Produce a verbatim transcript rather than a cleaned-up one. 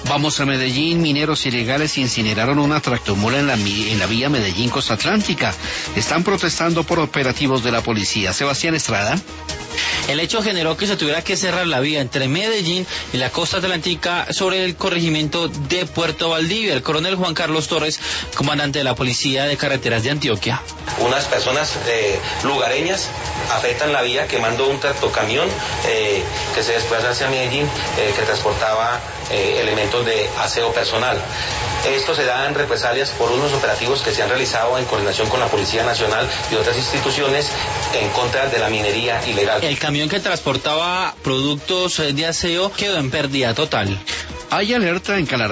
Vamos a Medellín. Mineros ilegales incineraron una tractomula en la, en la vía Medellín-Costa Atlántica. Están protestando por operativos de la policía. Sebastián Estrada. El hecho generó que se tuviera que cerrar la vía entre Medellín y la costa atlántica sobre el corregimiento de Puerto Valdivia. El coronel Juan Carlos Torres, comandante de la Policía de Carreteras de Antioquia. Unas personas eh, lugareñas afectan la vía quemando un tractocamión eh, que se desplaza hacia Medellín, eh, que transportaba eh, elementos de aseo personal. Esto se da en represalias por unos operativos que se han realizado en coordinación con la Policía Nacional y otras instituciones en contra de la minería ilegal. El camión que transportaba productos de aseo quedó en pérdida total. Hay alerta en Calar